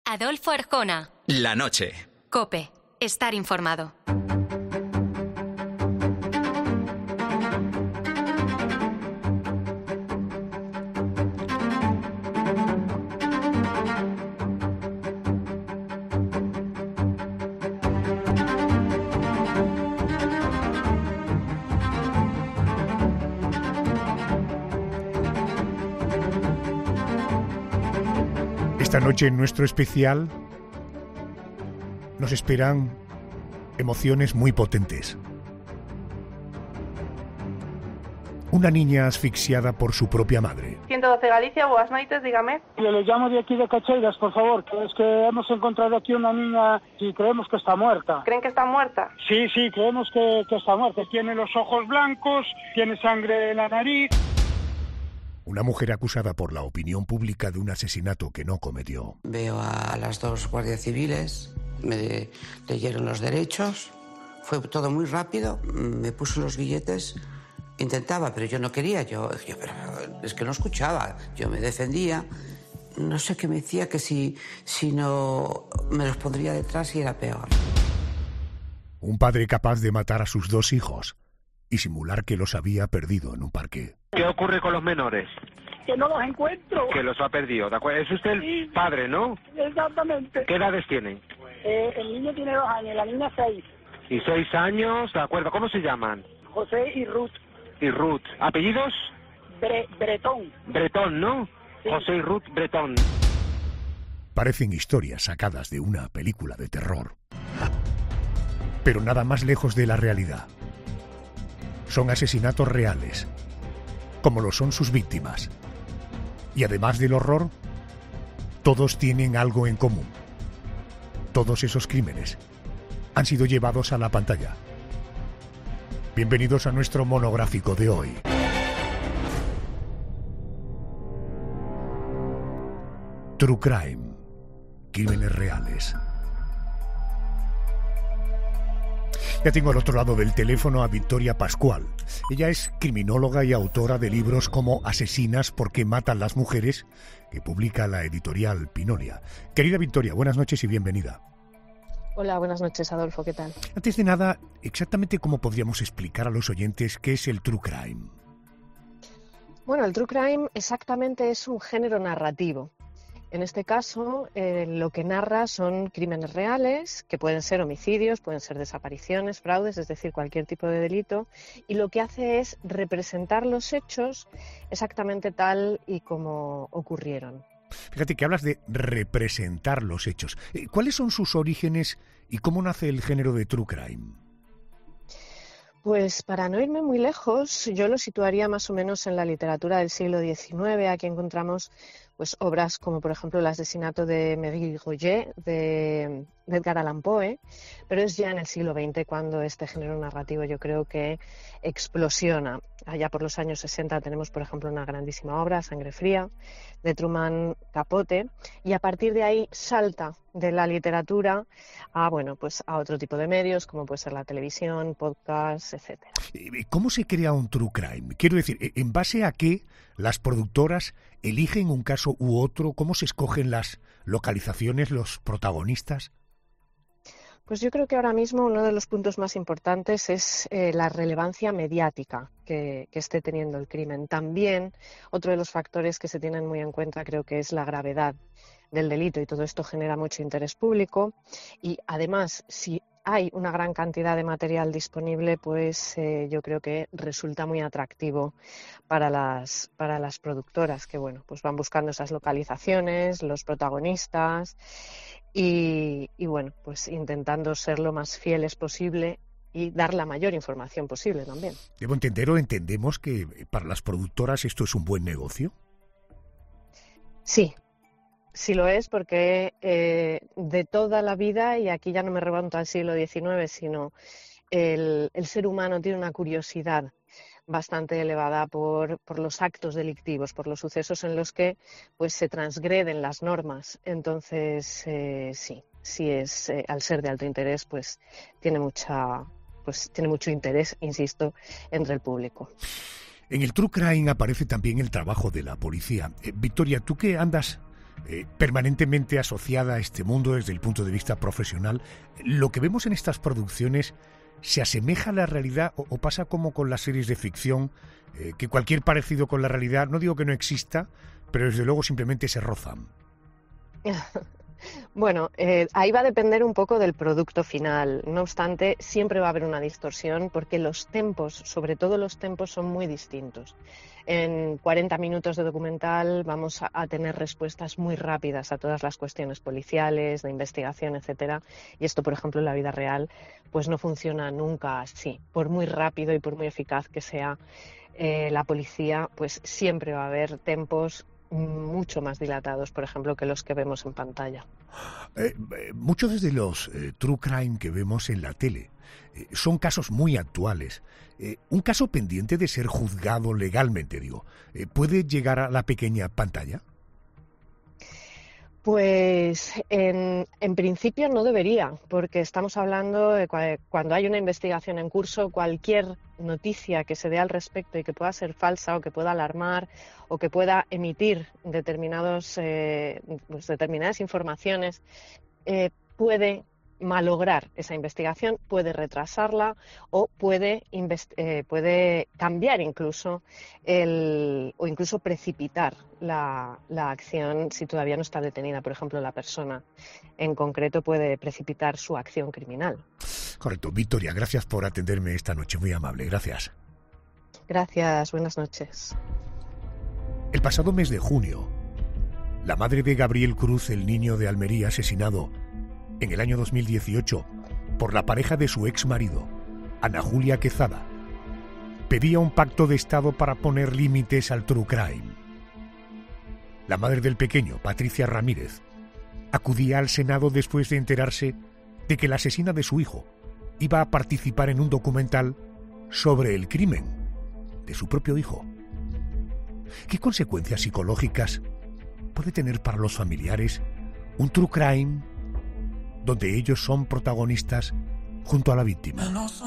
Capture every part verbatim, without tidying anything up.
Adolfo Arjona. La noche. COPE. Estar informado. Esta noche en nuestro especial nos esperan emociones muy potentes. Una niña asfixiada por su propia madre. ciento doce Galicia, buenas noites, dígame. Yo le llamo de aquí de Cacheiras, por favor, que es que hemos encontrado aquí una niña y creemos que está muerta. ¿Creen que está muerta? Sí, sí, creemos que, que está muerta. Tiene los ojos blancos, tiene sangre en la nariz. Una mujer acusada por la opinión pública de un asesinato que no cometió. Veo a las dos guardias civiles, me leyeron los derechos, fue todo muy rápido, me puso los billetes, intentaba, pero yo no quería, yo, yo pero es que no escuchaba, yo me defendía, no sé qué me decía, que si, si no me los pondría detrás y era peor. Un padre capaz de matar a sus dos hijos y simular que los había perdido en un parque. ¿Qué ocurre con los menores? Que no los encuentro. Que los ha perdido, ¿de acuerdo? Es usted el Sí. padre, ¿no? Exactamente. ¿Qué edades tienen? Eh, el niño tiene dos años, la niña seis. Y seis años, ¿de acuerdo? ¿Cómo se llaman? José y Ruth. Y Ruth. ¿Apellidos? Bre Bretón. Bretón, ¿no? Sí. José y Ruth Bretón. Parecen historias sacadas de una película de terror. Pero nada más lejos de la realidad. Son asesinatos reales, como lo son sus víctimas. Y además del horror, todos tienen algo en común. Todos esos crímenes han sido llevados a la pantalla. Bienvenidos a nuestro monográfico de hoy. True Crime. Crímenes reales. Ya tengo al otro lado del teléfono a Victoria Pascual. Ella es criminóloga y autora de libros como Asesinas porque matan las mujeres, que publica la editorial Pinolia. Querida Victoria, buenas noches y bienvenida. Hola, buenas noches, Adolfo, ¿qué tal? Antes de nada, exactamente cómo podríamos explicar a los oyentes qué es el True Crime. Bueno, el True Crime exactamente es un género narrativo. En este caso, eh, lo que narra son crímenes reales, que pueden ser homicidios, pueden ser desapariciones, fraudes, es decir, cualquier tipo de delito, y lo que hace es representar los hechos exactamente tal y como ocurrieron. Fíjate que hablas de representar los hechos. ¿Cuáles son sus orígenes y cómo nace el género de True Crime? Pues para no irme muy lejos, yo lo situaría más o menos en la literatura del siglo diecinueve. Aquí encontramos pues obras como por ejemplo el asesinato de Marie Roget de, de Edgar Allan Poe, pero es ya en el siglo veinte cuando este género narrativo yo creo que explosiona. Allá por los años sesenta tenemos por ejemplo una grandísima obra, Sangre Fría, de Truman Capote, y a partir de ahí salta de la literatura a bueno pues a otro tipo de medios como puede ser la televisión, podcast, etcétera. ¿Cómo se crea un True Crime? Quiero decir, ¿en base a qué las productoras eligen un caso u otro? ¿Cómo se escogen las localizaciones, los protagonistas? Pues yo creo que ahora mismo uno de los puntos más importantes es eh, la relevancia mediática que, que esté teniendo el crimen. También otro de los factores que se tienen muy en cuenta creo que es la gravedad del delito y todo esto genera mucho interés público y además si hay una gran cantidad de material disponible, pues eh, yo creo que resulta muy atractivo para las, para las productoras que bueno, pues van buscando esas localizaciones, los protagonistas y, y bueno, pues intentando ser lo más fieles posible y dar la mayor información posible también. Debo entender o entendemos que para las productoras esto es un buen negocio. Sí. Sí lo es porque eh, de toda la vida, y aquí ya no me remonto al siglo diecinueve, sino el, el ser humano tiene una curiosidad bastante elevada por, por los actos delictivos, por los sucesos en los que pues se transgreden las normas. Entonces, eh, sí, sí es, eh, al ser de alto interés, pues tiene mucha, pues tiene mucho interés, insisto, entre el público. En el True Crime aparece también el trabajo de la policía. Eh, Victoria, tú que andas eh, permanentemente asociada a este mundo desde el punto de vista profesional. ¿Lo que vemos en estas producciones se asemeja a la realidad o, o pasa como con las series de ficción, eh, que cualquier parecido con la realidad, no digo que no exista, pero desde luego simplemente se rozan? Bueno, eh, ahí va a depender un poco del producto final. No obstante, siempre va a haber una distorsión porque los tempos, sobre todo los tempos, son muy distintos. En cuarenta minutos de documental vamos a, a tener respuestas muy rápidas a todas las cuestiones policiales, de investigación, etcétera. Y esto, por ejemplo, en la vida real, pues no funciona nunca así. Por muy rápido y por muy eficaz que sea eh, la policía, pues siempre va a haber tempos mucho más dilatados, por ejemplo, que los que vemos en pantalla. Eh, muchos de los eh, true crime que vemos en la tele eh, son casos muy actuales. Eh, un caso pendiente de ser juzgado legalmente, digo, eh, ¿puede llegar a la pequeña pantalla? Pues en, en principio no debería, porque estamos hablando de cua- cuando hay una investigación en curso, cualquier noticia que se dé al respecto y que pueda ser falsa o que pueda alarmar o que pueda emitir determinados, eh, pues determinadas informaciones eh, puede malograr esa investigación, puede retrasarla o puede, invest- eh, puede cambiar incluso el, o incluso precipitar la, la acción si todavía no está detenida. Por ejemplo, la persona en concreto puede precipitar su acción criminal. Correcto. Victoria, gracias por atenderme esta noche. Muy amable. Gracias. Gracias. Buenas noches. El pasado mes de junio, la madre de Gabriel Cruz, el niño de Almería asesinado en el año dos mil dieciocho por la pareja de su ex marido, Ana Julia Quezada, pedía un pacto de Estado para poner límites al true crime. La madre del pequeño, Patricia Ramírez, acudía al Senado después de enterarse de que la asesina de su hijo iba a participar en un documental sobre el crimen de su propio hijo. ¿Qué consecuencias psicológicas puede tener para los familiares un true crime donde ellos son protagonistas junto a la víctima?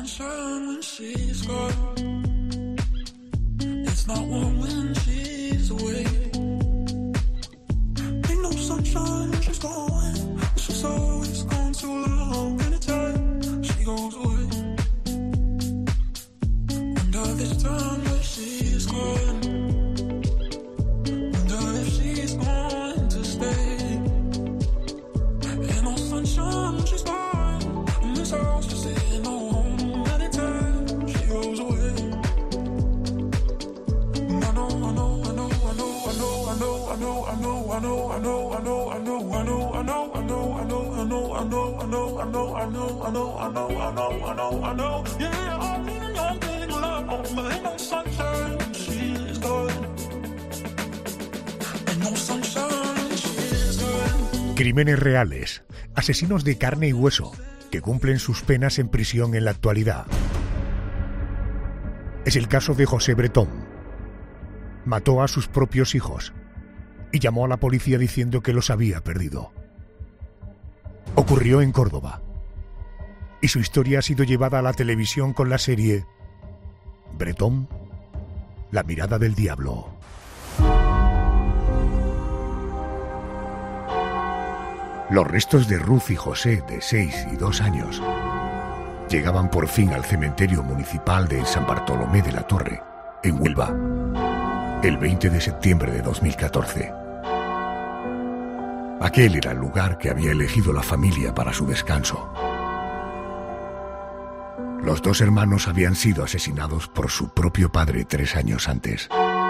Crímenes reales, asesinos de carne y hueso que cumplen sus penas en prisión en la actualidad. Es el caso de José Bretón. Mató a sus propios hijos y llamó a la policía diciendo que los había perdido. Ocurrió en Córdoba y su historia ha sido llevada a la televisión con la serie Bretón, la mirada del diablo. Los restos de Ruth y José, de seis y dos años, llegaban por fin al cementerio municipal de San Bartolomé de la Torre, en Huelva, el veinte de septiembre de dos mil catorce. Aquel era el lugar que había elegido la familia para su descanso. Los dos hermanos habían sido asesinados por su propio padre tres años antes.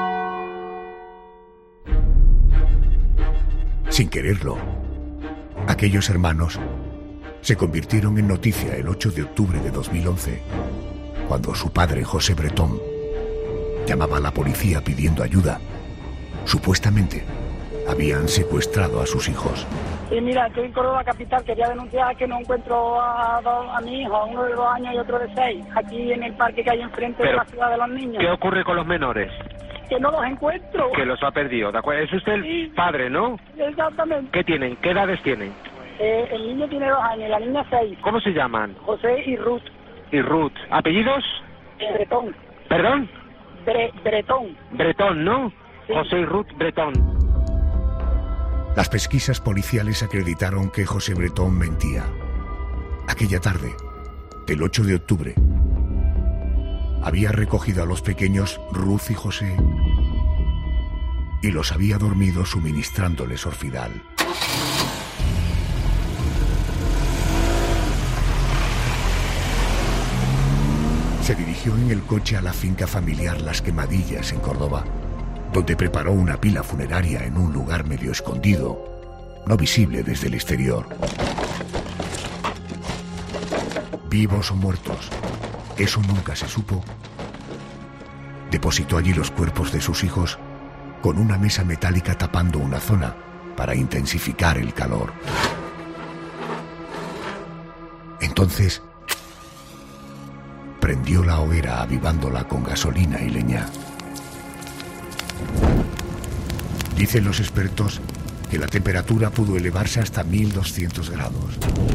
Sin quererlo, aquellos hermanos se convirtieron en noticia el ocho de octubre de dos mil once, cuando su padre, José Bretón, llamaba a la policía pidiendo ayuda. Supuestamente, habían secuestrado a sus hijos. Sí, mira, estoy en Córdoba capital, quería denunciar que no encuentro a, dos, a mi hijo, uno de dos años y otro de seis, aquí en el parque que hay enfrente Pero, de la ciudad de los niños. ¿Qué ocurre con los menores? Que no los encuentro. Que los ha perdido, ¿de acuerdo? Es usted el sí, padre, ¿no? Exactamente. ¿Qué tienen? ¿Qué edades tienen? Eh, el niño tiene dos años, la niña seis. ¿Cómo se llaman? José y Ruth. Y Ruth. ¿Apellidos? Bretón. ¿Perdón? Bre Bretón. Bretón, ¿no? Sí. José y Ruth Bretón. Las pesquisas policiales acreditaron que José Bretón mentía. Aquella tarde, del ocho de octubre, había recogido a los pequeños Ruth y José y los había dormido suministrándoles Orfidal. Se dirigió en el coche a la finca familiar Las Quemadillas, en Córdoba, donde preparó una pila funeraria en un lugar medio escondido, no visible desde el exterior. Vivos o muertos, eso nunca se supo. Depositó allí los cuerpos de sus hijos con una mesa metálica tapando una zona para intensificar el calor. Entonces, prendió la hoguera avivándola con gasolina y leña. Dicen los expertos que la temperatura pudo elevarse hasta mil doscientos grados.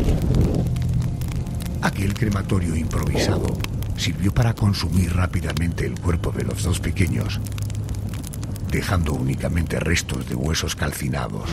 Aquel crematorio improvisado sirvió para consumir rápidamente el cuerpo de los dos pequeños, dejando únicamente restos de huesos calcinados.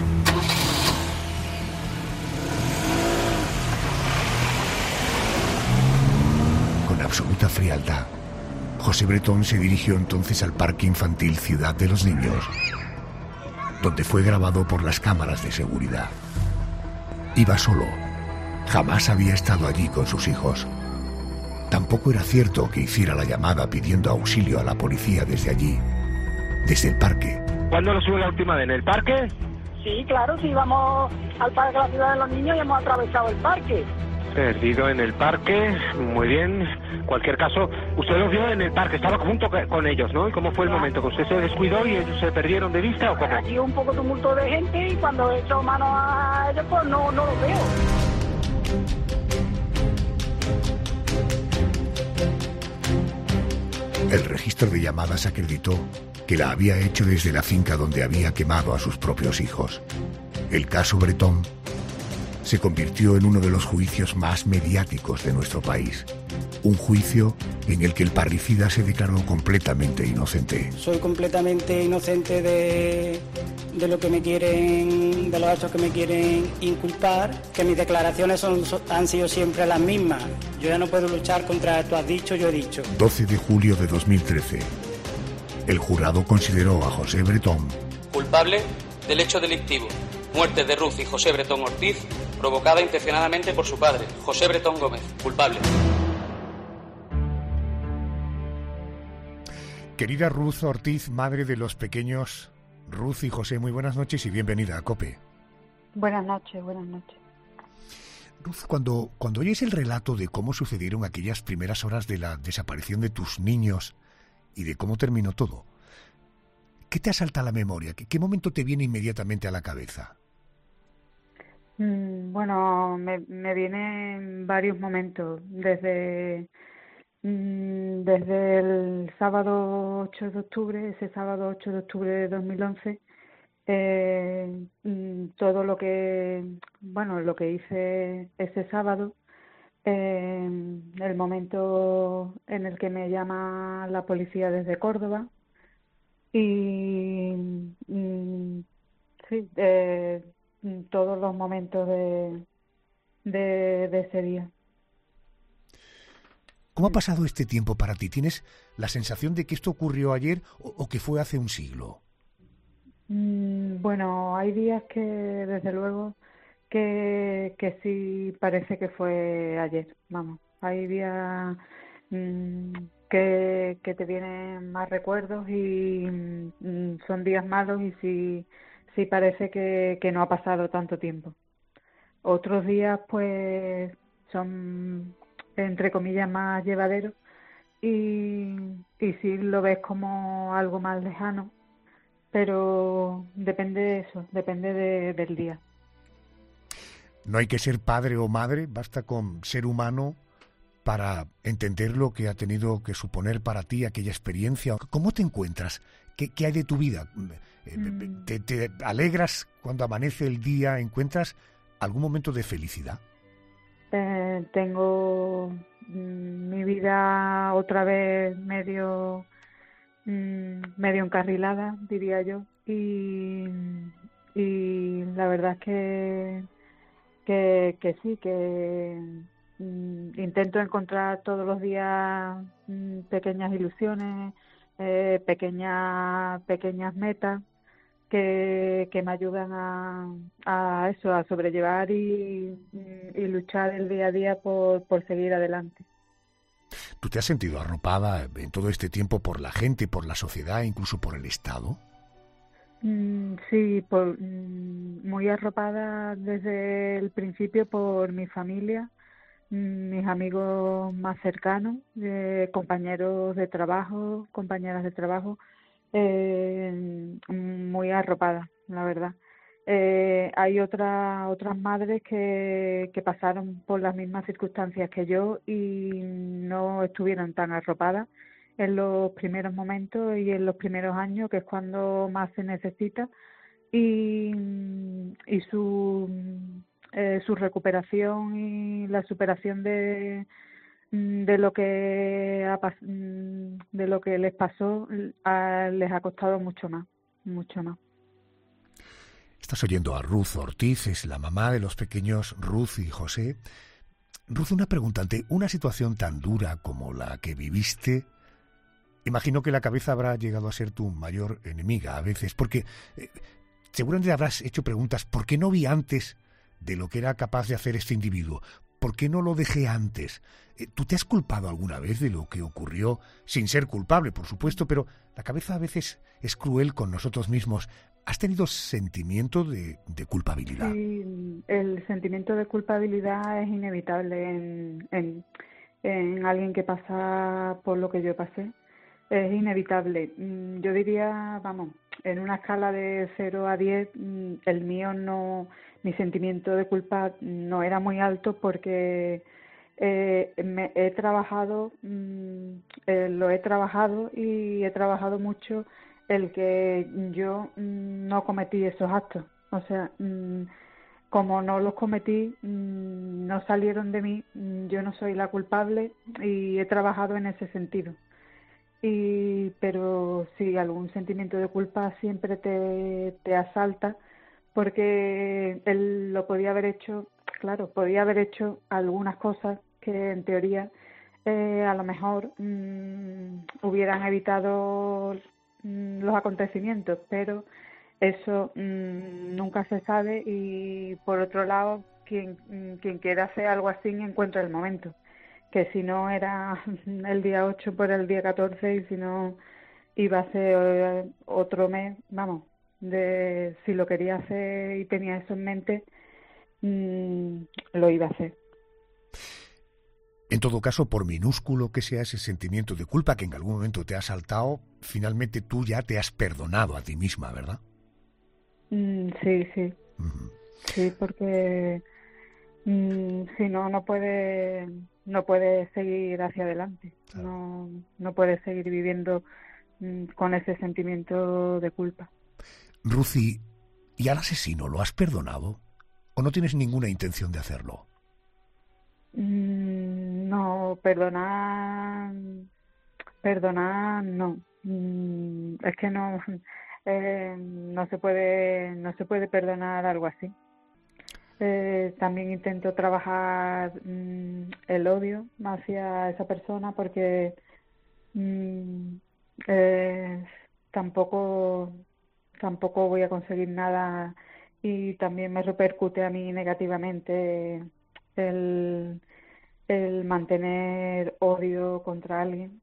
Con absoluta frialdad, José Bretón se dirigió entonces al Parque Infantil Ciudad de los Niños, donde fue grabado por las cámaras de seguridad. Iba solo. Jamás había estado allí con sus hijos. Tampoco era cierto que hiciera la llamada pidiendo auxilio a la policía desde allí, desde el parque. ¿Cuándo lo sube la última vez? ¿En el parque? Sí, claro, sí, vamos al Parque de la Ciudad de los Niños y hemos atravesado el parque. Perdido en el parque, muy bien. En cualquier caso, usted los vio en el parque, estaba junto con ellos, ¿no? ¿Y cómo fue el momento? ¿Que usted se descuidó y ellos se perdieron de vista o cómo? Aquí un poco tumulto de gente y cuando he hecho mano a ellos, pues no, no los veo. El registro de llamadas acreditó que la había hecho desde la finca donde había quemado a sus propios hijos. El caso Bretón se convirtió en uno de los juicios más mediáticos de nuestro país. Un juicio en el que el parricida se declaró completamente inocente. Soy completamente inocente de, de lo que me quieren, de los hechos que me quieren inculpar, que mis declaraciones son, han sido siempre las mismas. Yo ya no puedo luchar contra tú has dicho, yo he dicho. doce de julio de dos mil trece. El jurado consideró a José Bretón culpable del hecho delictivo, muerte de Ruth y José Bretón Ortiz, provocada intencionadamente por su padre, José Bretón Gómez, culpable. Querida Ruth Ortiz, madre de los pequeños Ruth y José, muy buenas noches y bienvenida a COPE. Buenas noches, buenas noches. Ruth, cuando, cuando oyes el relato de cómo sucedieron aquellas primeras horas de la desaparición de tus niños y de cómo terminó todo, ¿qué te asalta a la memoria? ¿Qué, qué momento te viene inmediatamente a la cabeza? Mm, bueno, me, me vienen varios momentos, desde... Desde el sábado ocho de octubre, ese sábado ocho de octubre de dos mil once, eh, todo lo que, bueno, lo que hice ese sábado, eh, el momento en el que me llama la policía desde Córdoba y, y sí, eh, todos los momentos de, de, de ese día. ¿Cómo ha pasado este tiempo para ti? ¿Tienes la sensación de que esto ocurrió ayer o, o que fue hace un siglo? Mm, bueno, hay días que, desde luego, que, que sí parece que fue ayer, vamos. Hay días mm, que, que te vienen más recuerdos y mm, son días malos y sí, sí parece que, que no ha pasado tanto tiempo. Otros días, pues, son, entre comillas, más llevaderos y, y sí lo ves como algo más lejano, pero depende de eso, depende de, del día. No hay que ser padre o madre, basta con ser humano para entender lo que ha tenido que suponer para ti aquella experiencia. ¿Cómo te encuentras? ¿Qué, qué hay de tu vida? Mm. ¿Te, te alegras cuando amanece el día? ¿Encuentras algún momento de felicidad? Eh, tengo mm, mi vida otra vez medio mm, medio encarrilada, diría yo, y, y la verdad es que, que, que sí, que mm, intento encontrar todos los días mm, pequeñas ilusiones, eh, pequeñas, pequeñas metas que, que me ayudan a, a eso, a sobrellevar y, y luchar el día a día por, por seguir adelante. ¿Tú te has sentido arropada en todo este tiempo por la gente, por la sociedad, incluso por el Estado? Mm, sí, por, mm, muy arropada desde el principio por mi familia, mm, mis amigos más cercanos, eh, compañeros de trabajo, compañeras de trabajo, eh, muy arropada, la verdad. Eh, hay otras otras madres que, que pasaron por las mismas circunstancias que yo y no estuvieron tan arropadas en los primeros momentos y en los primeros años, que es cuando más se necesita, y, y su, eh, su recuperación y la superación de de lo que ha, de lo que les pasó a, les ha costado mucho más, mucho más. Estás oyendo a Ruth Ortiz, es la mamá de los pequeños Ruth y José. Ruth, una pregunta, ante una situación tan dura como la que viviste, imagino que la cabeza habrá llegado a ser tu mayor enemiga a veces, porque eh, seguramente habrás hecho preguntas, ¿por qué no vi antes de lo que era capaz de hacer este individuo? ¿Por qué no lo dejé antes? ¿Tú te has culpado alguna vez de lo que ocurrió? Sin ser culpable, por supuesto, pero la cabeza a veces es cruel con nosotros mismos. ¿Has tenido sentimiento de, de culpabilidad? Sí, el sentimiento de culpabilidad es inevitable en, en, en alguien que pasa por lo que yo pasé. Es inevitable. Yo diría, vamos, en una escala de cero a diez, el mío no, mi sentimiento de culpa no era muy alto porque eh, me he trabajado, eh, lo he trabajado y he trabajado mucho el que yo no cometí esos actos. O sea, como no los cometí, no salieron de mí, yo no soy la culpable y he trabajado en ese sentido. Y, pero sí, algún sentimiento de culpa siempre te, te asalta porque él lo podía haber hecho, claro, podía haber hecho algunas cosas que en teoría eh, a lo mejor mmm, hubieran evitado mmm, los acontecimientos, pero eso mmm, nunca se sabe y por otro lado, quien, quien quiera hacer algo así encuentra el momento. Que si no era el día ocho, por el día catorce, y si no iba a ser otro mes, vamos, de si lo quería hacer y tenía eso en mente, mmm, lo iba a hacer. En todo caso, por minúsculo que sea ese sentimiento de culpa que en algún momento te ha asaltado, finalmente tú ya te has perdonado a ti misma, ¿verdad? Mm, sí, sí. Uh-huh. Sí, porque mm, si no, no puede... no puedes seguir hacia adelante, claro. no, no puedes seguir viviendo mmm, con ese sentimiento de culpa. Ruthie, ¿y al asesino lo has perdonado? ¿O no tienes ninguna intención de hacerlo? Mm, no, perdonar, perdonar no. Mm, es que no, eh, no se puede, no se puede perdonar algo así. Eh, también intento trabajar mmm, el odio hacia esa persona porque mmm, eh, tampoco tampoco voy a conseguir nada y también me repercute a mí negativamente el, el mantener odio contra alguien.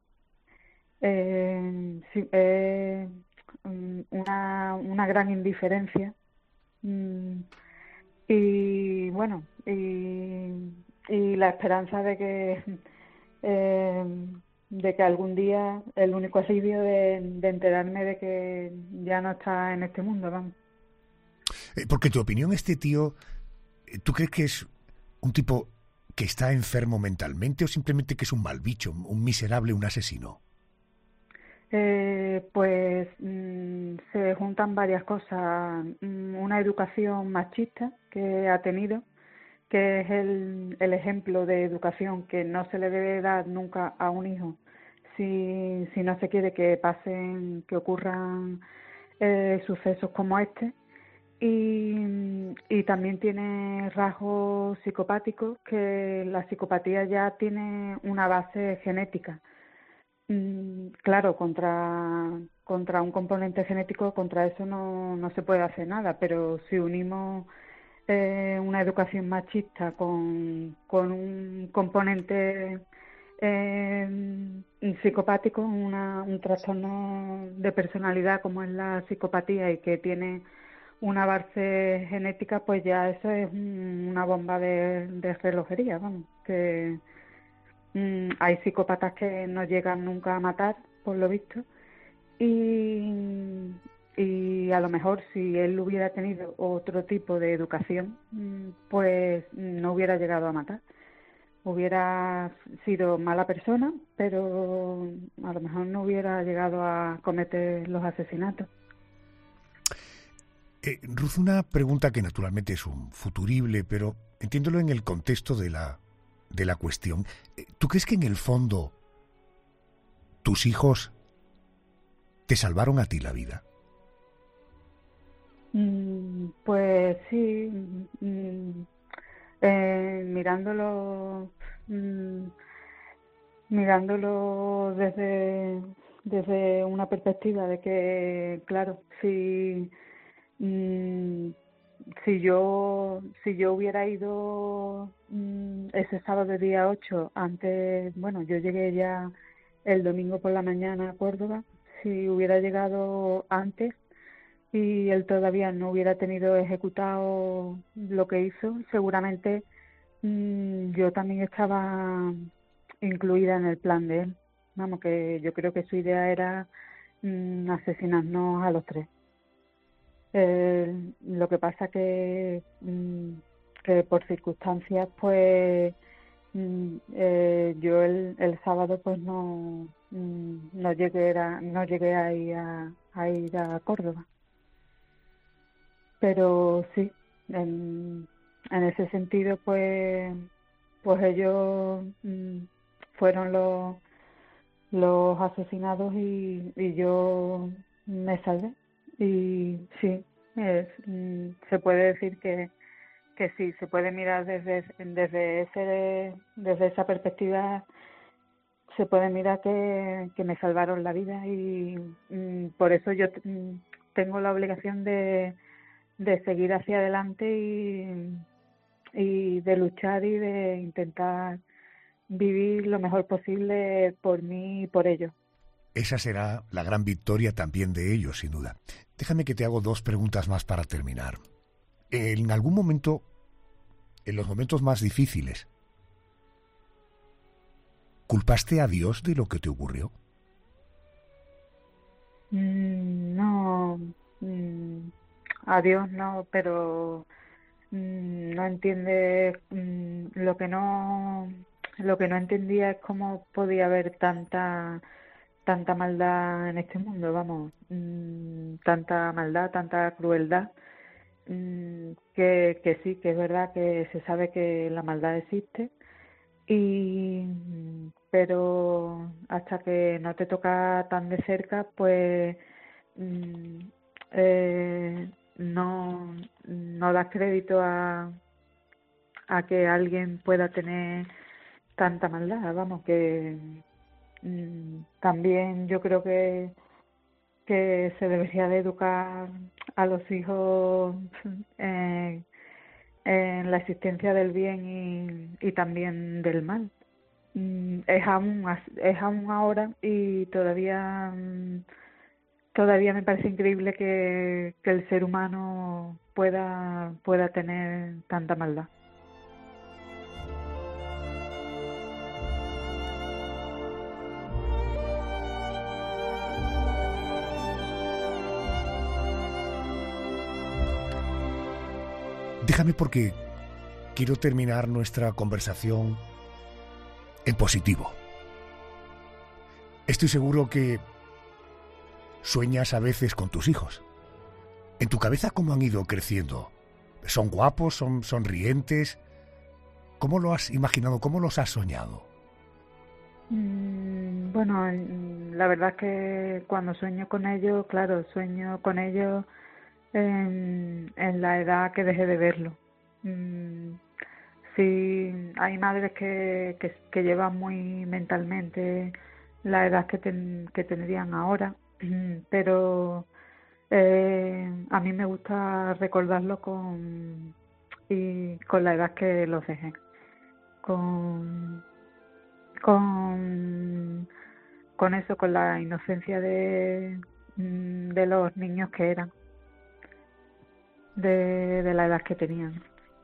Eh, sí, eh, una, una gran indiferencia. Mmm, Y bueno, y, y la esperanza de que eh, de que algún día el único alivio de, de enterarme de que ya no está en este mundo, vamos. Eh, porque en tu opinión este tío, ¿tú crees que es un tipo que está enfermo mentalmente o simplemente que es un mal bicho, un miserable, un asesino? Eh, pues mmm, se juntan varias cosas. Una educación machista que ha tenido, que es el, el ejemplo de educación que no se le debe dar nunca a un hijo si, si no se quiere que pasen, que ocurran eh, sucesos como este. y, y también tiene rasgos psicopáticos, que la psicopatía ya tiene una base genética. Claro, contra, contra un componente genético, contra eso no, no se puede hacer nada, pero si unimos eh, una educación machista con, con un componente eh, psicopático, una, un trastorno de personalidad como es la psicopatía y que tiene una base genética, pues ya eso es una bomba de, de relojería, vamos, que... Mm, hay psicópatas que no llegan nunca a matar, por lo visto, y, y a lo mejor si él hubiera tenido otro tipo de educación, pues no hubiera llegado a matar. Hubiera sido mala persona, pero a lo mejor no hubiera llegado a cometer los asesinatos. Eh, Ruth, una pregunta que naturalmente es un futurible, pero entiéndolo en el contexto de la de la cuestión. ¿Tú crees que en el fondo tus hijos te salvaron a ti la vida? Mm, pues sí, mm, eh, mirándolo mm, mirándolo desde desde una perspectiva de que, claro, si mm, si yo si yo hubiera ido mmm, ese sábado día ocho, antes, bueno, yo llegué ya el domingo por la mañana a Córdoba, si hubiera llegado antes y él todavía no hubiera tenido ejecutado lo que hizo, seguramente mmm, yo también estaba incluida en el plan de él. Vamos, que yo creo que su idea era mmm, asesinarnos a los tres. Eh, lo que pasa que, mm, que por circunstancias, pues mm, eh, yo el, el sábado pues no mm, no llegué a, no llegué a ir a, a ir a Córdoba, pero sí, en, en ese sentido pues pues ellos mm, fueron los los asesinados y, y yo me salvé. Y sí, es, mm, se puede decir que, que sí, se puede mirar desde desde ese desde esa perspectiva, se puede mirar que, que me salvaron la vida y mm, por eso yo mm, tengo la obligación de, de seguir hacia adelante y, y de luchar y de intentar vivir lo mejor posible por mí y por ellos. Esa será la gran victoria también de ellos, sin duda. Déjame que te hago dos preguntas más para terminar. En algún momento, en los momentos más difíciles, ¿culpaste a Dios de lo que te ocurrió? Mm, no, mm, a Dios no, pero mm, no entiende mm, lo que no, lo que no entendía es cómo podía haber tanta tanta maldad en este mundo, vamos, mmm, tanta maldad, tanta crueldad, mmm, que, que sí, que es verdad que se sabe que la maldad existe, y pero hasta que no te toca tan de cerca, pues mmm, eh, no, no das crédito a, a que alguien pueda tener tanta maldad, vamos, que también yo creo que que se debería de educar a los hijos eh, en la existencia del bien y, y también del mal. Es aún es aún ahora y todavía todavía me parece increíble que, que el ser humano pueda pueda tener tanta maldad. Déjame porque quiero terminar nuestra conversación en positivo. Estoy seguro que sueñas a veces con tus hijos. ¿En tu cabeza cómo han ido creciendo? ¿Son guapos? ¿Son sonrientes? ¿Cómo lo has imaginado? ¿Cómo los has soñado? Mm, bueno, la verdad es que cuando sueño con ellos, claro, sueño con ellos en, en la edad que dejé de verlo. Mm, sí, hay madres que, que, que llevan muy mentalmente la edad que, ten, que tendrían ahora, pero eh, a mí me gusta recordarlo con, y con la edad que los dejé, con, con, con eso, con la inocencia de, de los niños que eran, de, de la edad que tenían.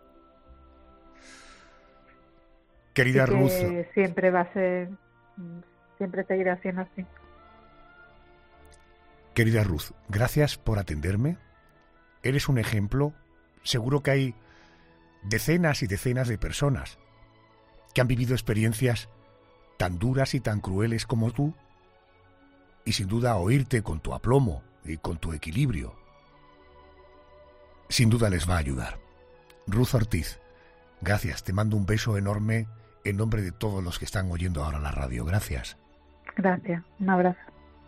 Querida y que Ruth, siempre va a ser, siempre seguirá siendo así. Querida Ruth, gracias por atenderme. Eres un ejemplo. Seguro que hay decenas y decenas de personas que han vivido experiencias tan duras y tan crueles como tú, y sin duda oírte con tu aplomo y con tu equilibrio, sin duda les va a ayudar. Ruth Ortiz, gracias. Te mando un beso enorme en nombre de todos los que están oyendo ahora la radio. Gracias. Gracias. Un abrazo.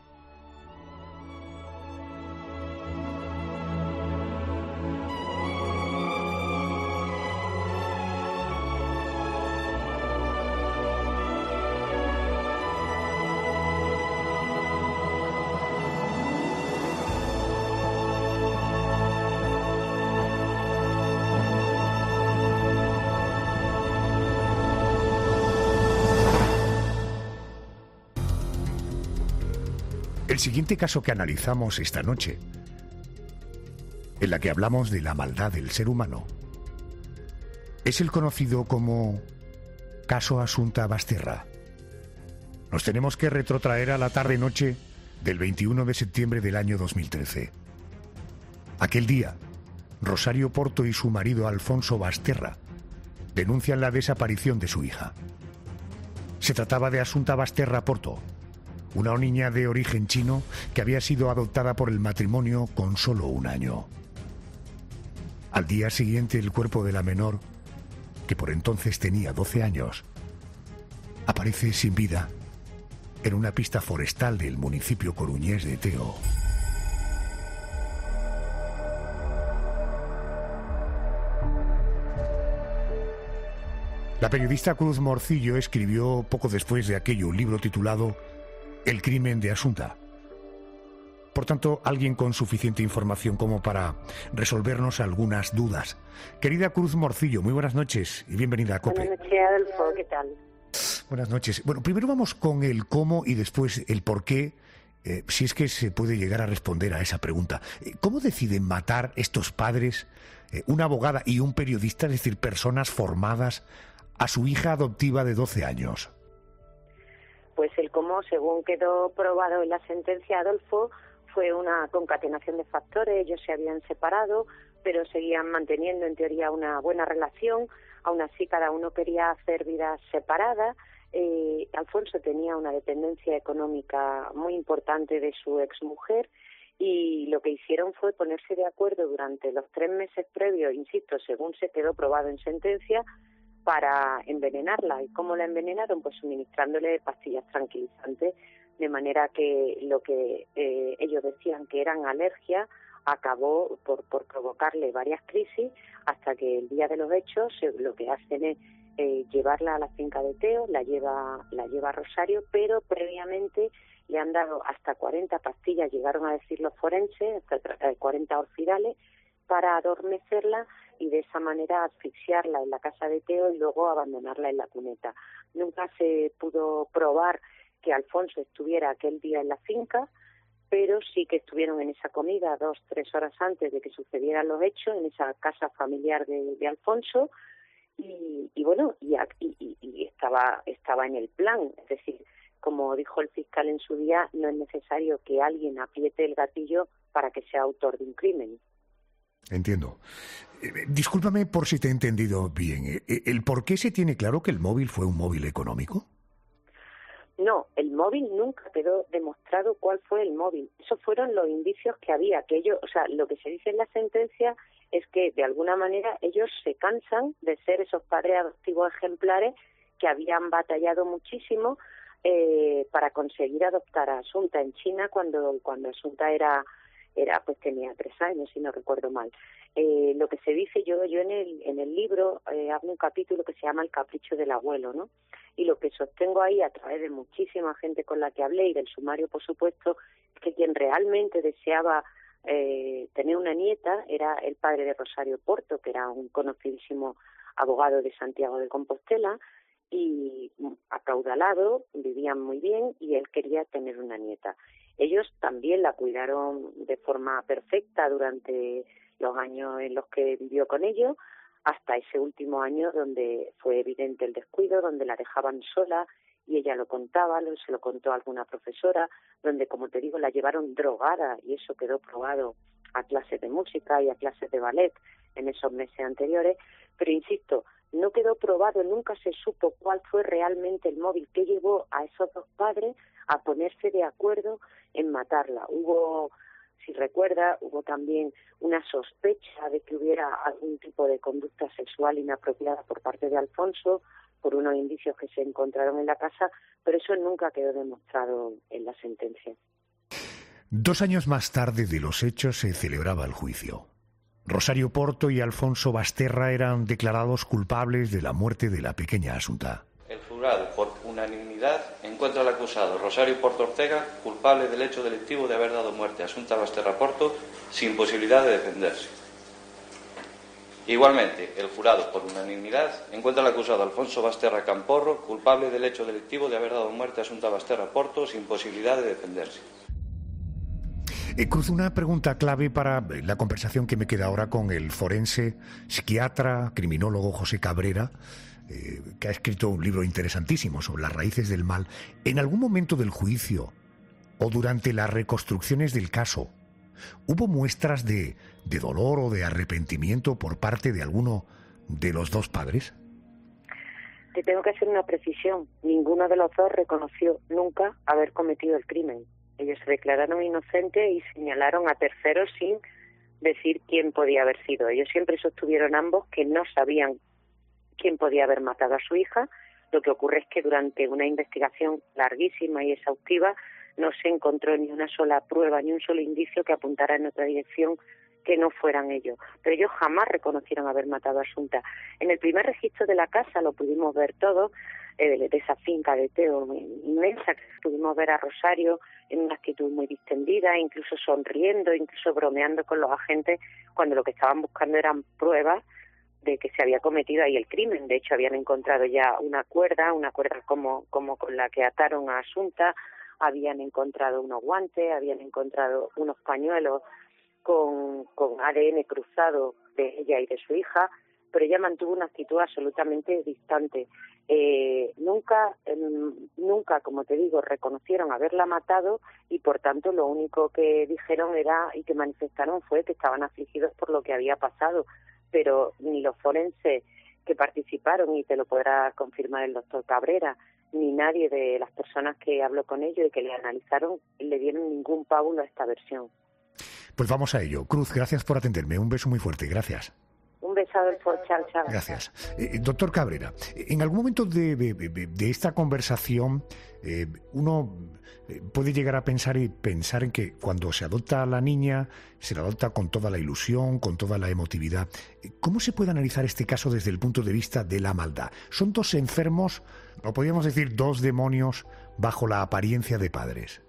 El siguiente caso que analizamos esta noche, en la que hablamos de la maldad del ser humano, es el conocido como caso Asunta Basterra. Nos tenemos que retrotraer a la tarde-noche del veintiuno de septiembre del año dos mil trece. Aquel día, Rosario Porto y su marido Alfonso Basterra denuncian la desaparición de su hija. Se trataba de Asunta Basterra Porto, una niña de origen chino que había sido adoptada por el matrimonio con solo un año. Al día siguiente, el cuerpo de la menor, que por entonces tenía doce años, aparece sin vida en una pista forestal del municipio coruñés de Teo. La periodista Cruz Morcillo escribió poco después de aquello un libro titulado El crimen de Asunta. Por tanto, alguien con suficiente información como para resolvernos algunas dudas. Querida Cruz Morcillo, muy buenas noches y bienvenida a COPE. Buenas noches, Adolfo, ¿qué tal? Buenas noches. Bueno, primero vamos con el cómo y después el por qué, eh, si es que se puede llegar a responder a esa pregunta. ¿Cómo deciden matar estos padres, eh, una abogada y un periodista, es decir, personas formadas, a su hija adoptiva de doce años? Pues el cómo, según quedó probado en la sentencia, Adolfo, fue una concatenación de factores. Ellos se habían separado, pero seguían manteniendo en teoría una buena relación. Aún así, cada uno quería hacer vidas separadas. Eh, Alfonso tenía una dependencia económica muy importante de su exmujer y lo que hicieron fue ponerse de acuerdo durante los tres meses previos, insisto, según se quedó probado en sentencia, para envenenarla. ¿Y cómo la envenenaron? Pues suministrándole pastillas tranquilizantes, de manera que lo que eh, ellos decían que eran alergias acabó por, por provocarle varias crisis, hasta que el día de los hechos se, lo que hacen es eh, llevarla a la finca de Teo, la lleva, la lleva a Rosario, pero previamente le han dado hasta cuarenta pastillas, llegaron a decir los forenses, hasta cuarenta orfidales, para adormecerla y de esa manera asfixiarla en la casa de Teo y luego abandonarla en la cuneta. Nunca se pudo probar que Alfonso estuviera aquel día en la finca, pero sí que estuvieron en esa comida dos, tres horas antes de que sucedieran los hechos, en esa casa familiar de, de Alfonso, y, y bueno, y, y, y estaba, estaba en el plan. Es decir, como dijo el fiscal en su día, no es necesario que alguien apriete el gatillo para que sea autor de un crimen. Entiendo. Eh, discúlpame por si te he entendido bien. Eh, ¿El por qué se tiene claro que el móvil fue un móvil económico? No, el móvil nunca quedó demostrado cuál fue el móvil. Esos fueron los indicios que había, que ellos, o sea, lo que se dice en la sentencia es que de alguna manera ellos se cansan de ser esos padres adoptivos ejemplares que habían batallado muchísimo eh, para conseguir adoptar a Asunta en China cuando cuando Asunta era era pues tenía tres años, si no recuerdo mal. Eh, lo que se dice, yo yo en el en el libro eh, hago un capítulo que se llama El capricho del abuelo, ¿no? Y lo que sostengo ahí a través de muchísima gente con la que hablé y del sumario, por supuesto, es que quien realmente deseaba eh, tener una nieta era el padre de Rosario Porto, que era un conocidísimo abogado de Santiago de Compostela, y acaudalado, vivían muy bien y él quería tener una nieta. Ellos también la cuidaron de forma perfecta durante los años en los que vivió con ellos, hasta ese último año donde fue evidente el descuido, donde la dejaban sola y ella lo contaba, se lo contó a alguna profesora, donde, como te digo, la llevaron drogada y eso quedó probado a clases de música y a clases de ballet en esos meses anteriores, pero insisto, no quedó probado, nunca se supo cuál fue realmente el móvil que llevó a esos dos padres a ponerse de acuerdo en matarla. Hubo, si recuerda, hubo también una sospecha de que hubiera algún tipo de conducta sexual inapropiada por parte de Alfonso, por unos indicios que se encontraron en la casa, pero eso nunca quedó demostrado en la sentencia. Dos años más tarde de los hechos se celebraba el juicio. Rosario Porto y Alfonso Basterra eran declarados culpables de la muerte de la pequeña Asunta. El jurado, por unanimidad, encuentra al acusado Rosario Porto Ortega culpable del hecho delictivo de haber dado muerte a Asunta Basterra Porto sin posibilidad de defenderse. Igualmente, el jurado, por unanimidad, encuentra al acusado Alfonso Basterra Camporro culpable del hecho delictivo de haber dado muerte a Asunta Basterra Porto sin posibilidad de defenderse. Eh, Cruz, una pregunta clave para la conversación que me queda ahora con el forense, psiquiatra, criminólogo José Cabrera, eh, que ha escrito un libro interesantísimo sobre las raíces del mal. ¿En algún momento del juicio o durante las reconstrucciones del caso hubo muestras de, de dolor o de arrepentimiento por parte de alguno de los dos padres? Te tengo que hacer una precisión. Ninguno de los dos reconoció nunca haber cometido el crimen. Ellos se declararon inocentes y señalaron a terceros sin decir quién podía haber sido. Ellos siempre sostuvieron ambos que no sabían quién podía haber matado a su hija. Lo que ocurre es que durante una investigación larguísima y exhaustiva no se encontró ni una sola prueba, ni un solo indicio que apuntara en otra dirección que no fueran ellos. Pero ellos jamás reconocieron haber matado a Asunta. En el primer registro de la casa lo pudimos ver todo, eh, de esa finca de Teo inmensa, que pudimos ver a Rosario en una actitud muy distendida, incluso sonriendo, incluso bromeando con los agentes, cuando lo que estaban buscando eran pruebas de que se había cometido ahí el crimen. De hecho, habían encontrado ya una cuerda, una cuerda como, como con la que ataron a Asunta, habían encontrado unos guantes, habían encontrado unos pañuelos con, con A D N cruzado de ella y de su hija, pero ella mantuvo una actitud absolutamente distante. Eh, nunca, eh, nunca, como te digo, reconocieron haberla matado y por tanto lo único que dijeron era y que manifestaron fue que estaban afligidos por lo que había pasado, pero ni los forenses que participaron, y te lo podrá confirmar el doctor Cabrera, ni nadie de las personas que habló con ellos y que le analizaron le dieron ningún pábulo a esta versión. Pues vamos a ello. Cruz, gracias por atenderme. Un beso muy fuerte. Gracias. Un beso, Adolfo. Chao, chao. Gracias. Eh, doctor Cabrera, en algún momento de, de, de esta conversación eh, uno puede llegar a pensar y pensar en que cuando se adopta a la niña, se la adopta con toda la ilusión, con toda la emotividad. ¿Cómo se puede analizar este caso desde el punto de vista de la maldad? ¿Son dos enfermos, o podríamos decir dos demonios, bajo la apariencia de padres?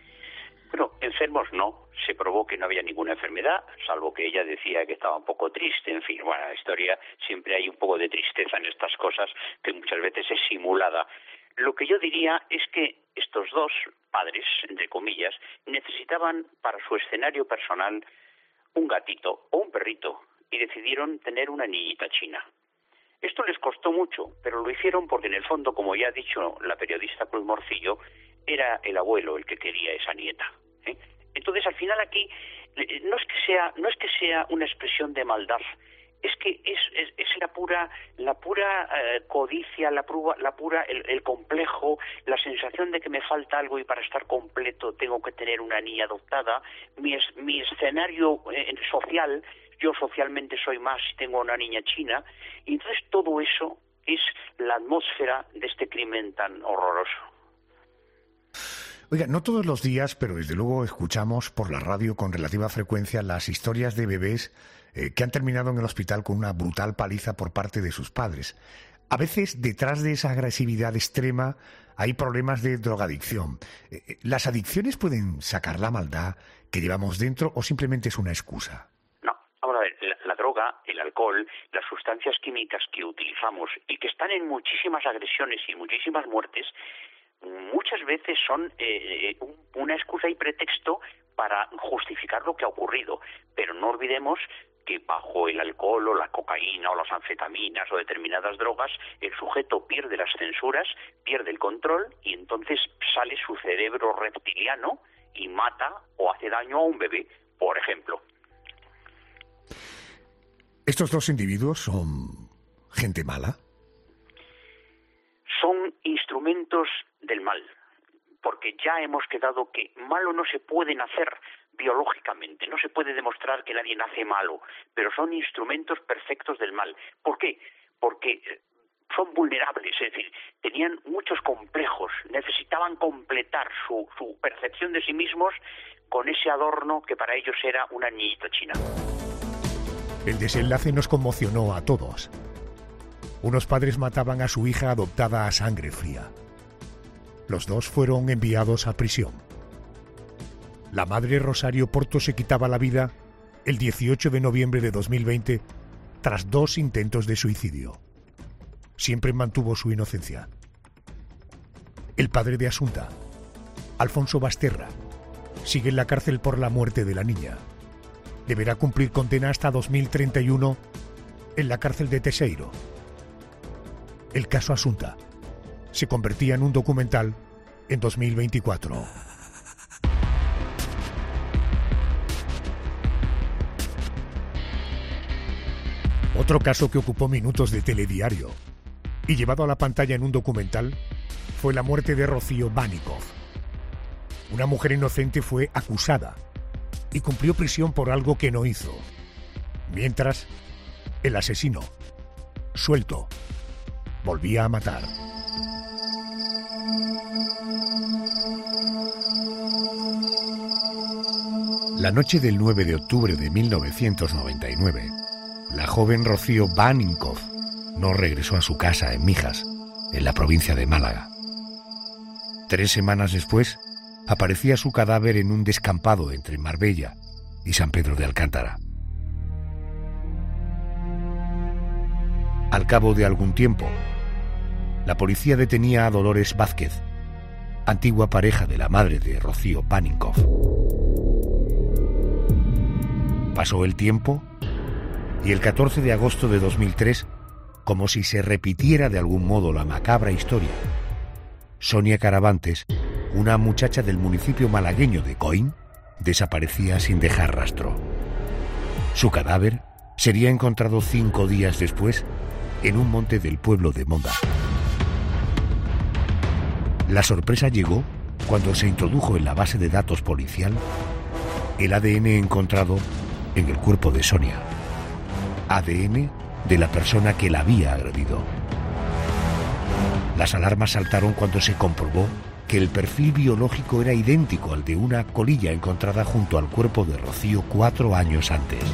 Bueno, enfermos no. Se probó que no había ninguna enfermedad, salvo que ella decía que estaba un poco triste. En fin, bueno, la historia, siempre hay un poco de tristeza en estas cosas que muchas veces es simulada. Lo que yo diría es que estos dos padres, entre comillas, necesitaban para su escenario personal un gatito o un perrito y decidieron tener una niñita china. Esto les costó mucho, pero lo hicieron porque en el fondo, como ya ha dicho la periodista Cruz Morcillo, era el abuelo el que quería esa nieta, ¿eh? Entonces, al final aquí no es que sea no es que sea una expresión de maldad, es que es es, es la pura la pura eh, codicia, la pura la pura el, el complejo, la sensación de que me falta algo y para estar completo tengo que tener una niña adoptada. Mi es, mi escenario eh, social, yo socialmente soy más si tengo una niña china, y entonces todo eso es la atmósfera de este crimen tan horroroso. Oiga, no todos los días, pero desde luego escuchamos por la radio con relativa frecuencia las historias de bebés eh, que han terminado en el hospital con una brutal paliza por parte de sus padres. A veces, detrás de esa agresividad extrema, hay problemas de drogadicción. Eh, ¿Las adicciones pueden sacar la maldad que llevamos dentro o simplemente es una excusa? No, vamos a ver, la, la droga, el alcohol, las sustancias químicas que utilizamos y que están en muchísimas agresiones y muchísimas muertes, muchas veces son eh, un, una excusa y pretexto para justificar lo que ha ocurrido. Pero no olvidemos que bajo el alcohol o la cocaína o las anfetaminas o determinadas drogas, el sujeto pierde las censuras, pierde el control y entonces sale su cerebro reptiliano y mata o hace daño a un bebé, por ejemplo. ¿Estos dos individuos son gente mala? Son instrumentos del mal, porque ya hemos quedado que malo no se pueden hacer biológicamente, no se puede demostrar que nadie nace malo, pero son instrumentos perfectos del mal. ¿Por qué? Porque son vulnerables, es decir, tenían muchos complejos, necesitaban completar su, su percepción de sí mismos con ese adorno que para ellos era una niñita china. El desenlace nos conmocionó a todos. Unos padres mataban a su hija adoptada a sangre fría. Los dos fueron enviados a prisión. La madre Rosario Porto se quitaba la vida el dieciocho de noviembre de dos mil veinte tras dos intentos de suicidio. Siempre mantuvo su inocencia. El padre de Asunta, Alfonso Basterra, sigue en la cárcel por la muerte de la niña. Deberá cumplir condena hasta dos mil treinta y uno en la cárcel de Teseiro. El caso Asunta se convertía en un documental en dos mil veinticuatro. Otro caso que ocupó minutos de telediario y llevado a la pantalla en un documental fue la muerte de Rocío Baníkov. Una mujer inocente fue acusada y cumplió prisión por algo que no hizo. Mientras, el asesino, suelto, volvía a matar. La noche del nueve de octubre de mil novecientos noventa y nueve, la joven Rocío Baníkov no regresó a su casa en Mijas, en la provincia de Málaga. Tres semanas después, aparecía su cadáver en un descampado entre Marbella y San Pedro de Alcántara. Al cabo de algún tiempo, la policía detenía a Dolores Vázquez, antigua pareja de la madre de Rocío Baníkov. Pasó el tiempo y el catorce de agosto de dos mil tres, como si se repitiera de algún modo la macabra historia, Sonia Caravantes, una muchacha del municipio malagueño de Coín, desaparecía sin dejar rastro. Su cadáver sería encontrado cinco días después en un monte del pueblo de Monda. La sorpresa llegó cuando se introdujo en la base de datos policial el A D N encontrado en el cuerpo de Sonia. A D N de la persona que la había agredido. Las alarmas saltaron cuando se comprobó que el perfil biológico era idéntico al de una colilla encontrada junto al cuerpo de Rocío cuatro años antes.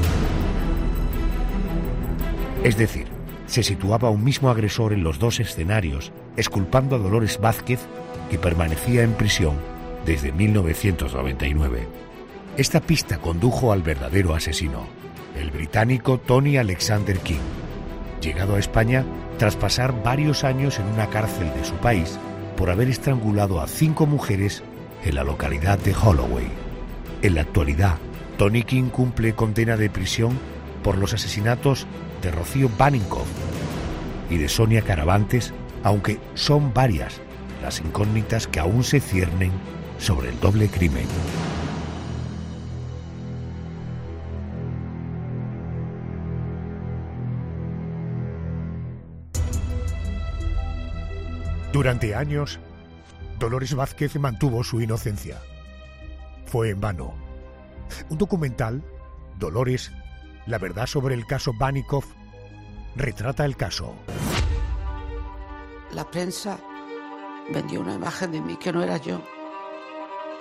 Es decir, se situaba un mismo agresor en los dos escenarios, exculpando a Dolores Vázquez, que permanecía en prisión desde mil novecientos noventa y nueve. Esta pista condujo al verdadero asesino, el británico Tony Alexander King, llegado a España tras pasar varios años en una cárcel de su país por haber estrangulado a cinco mujeres en la localidad de Holloway. En la actualidad, Tony King cumple condena de prisión por los asesinatos de Rocío Baníkov y de Sonia Caravantes, aunque son varias las incógnitas que aún se ciernen sobre el doble crimen. Durante años, Dolores Vázquez mantuvo su inocencia. Fue en vano. Un documental, Dolores, la verdad sobre el caso Baníkov, retrata el caso. La prensa vendió una imagen de mí que no era yo.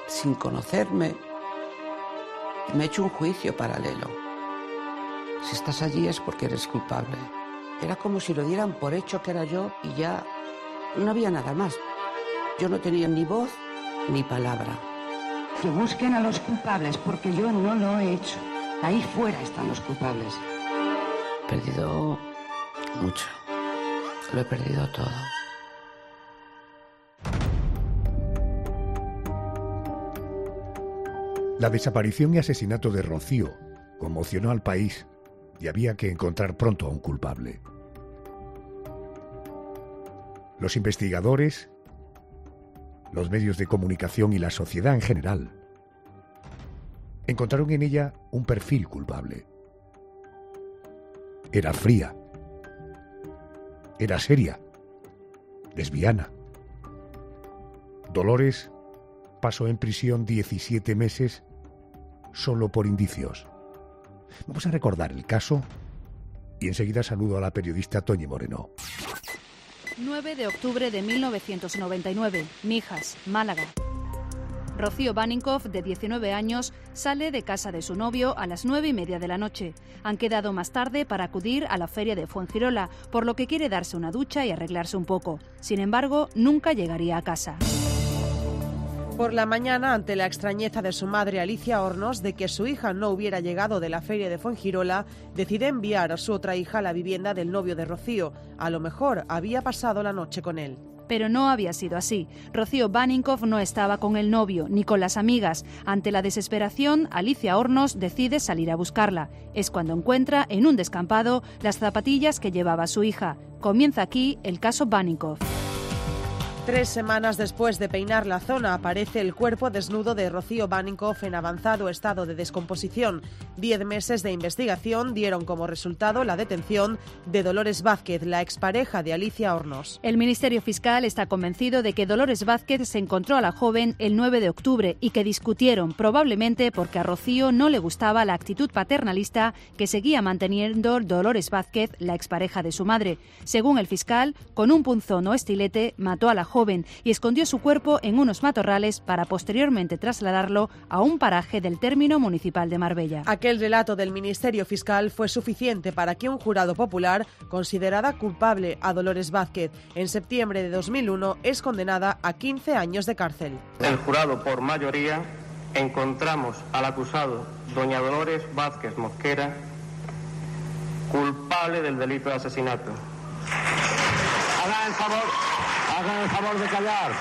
sin conocerme, me he hecho un juicio paralelo. Si estás allí es porque eres culpable. Era como si lo dieran por hecho que era yo y ya no había nada más. Yo no tenía ni voz ni palabra. Que busquen a los culpables, porque yo no lo he hecho. Ahí fuera están los culpables. He perdido mucho. Lo he perdido todo. La desaparición y asesinato de Rocío conmocionó al país y había que encontrar pronto a un culpable. Los investigadores, los medios de comunicación y la sociedad en general encontraron en ella un perfil culpable. Era fría, era seria, lesbiana. Dolores pasó en prisión diecisiete meses solo por indicios. Vamos a recordar el caso y enseguida saludo a la periodista Toñi Moreno. nueve de octubre de mil novecientos noventa y nueve, Mijas, Málaga. Rocío Baninkoff, de diecinueve años, sale de casa de su novio a las nueve y media de la noche. Han quedado más tarde para acudir a la feria de Fuengirola, por lo que quiere darse una ducha y arreglarse un poco. Sin embargo, nunca llegaría a casa. Por la mañana, ante la extrañeza de su madre Alicia Hornos de que su hija no hubiera llegado de la feria de Fuengirola, decide enviar a su otra hija a la vivienda del novio de Rocío. A lo mejor había pasado la noche con él. Pero no había sido así. Rocío Baninkoff no estaba con el novio ni con las amigas. Ante la desesperación, Alicia Hornos decide salir a buscarla. Es cuando encuentra en un descampado las zapatillas que llevaba su hija. Comienza aquí el caso Baninkoff. Tres semanas después de peinar la zona, aparece el cuerpo desnudo de Rocío Baninkoff en avanzado estado de descomposición. Diez meses de investigación dieron como resultado la detención de Dolores Vázquez, la expareja de Alicia Hornos. El Ministerio Fiscal está convencido de que Dolores Vázquez se encontró a la joven el nueve de octubre y que discutieron, probablemente porque a Rocío no le gustaba la actitud paternalista que seguía manteniendo Dolores Vázquez, la expareja de su madre. Según el fiscal, con un punzón o estilete mató a la joven y escondió su cuerpo en unos matorrales para posteriormente trasladarlo a un paraje del término municipal de Marbella. Aquel relato del Ministerio Fiscal fue suficiente para que un jurado popular considerara culpable a Dolores Vázquez. En septiembre de dos mil uno es condenada a quince años de cárcel. El jurado, por mayoría, encontramos al acusado, doña Dolores Vázquez Mosquera, culpable del delito de asesinato. Hagan el favor, hagan el favor de callar.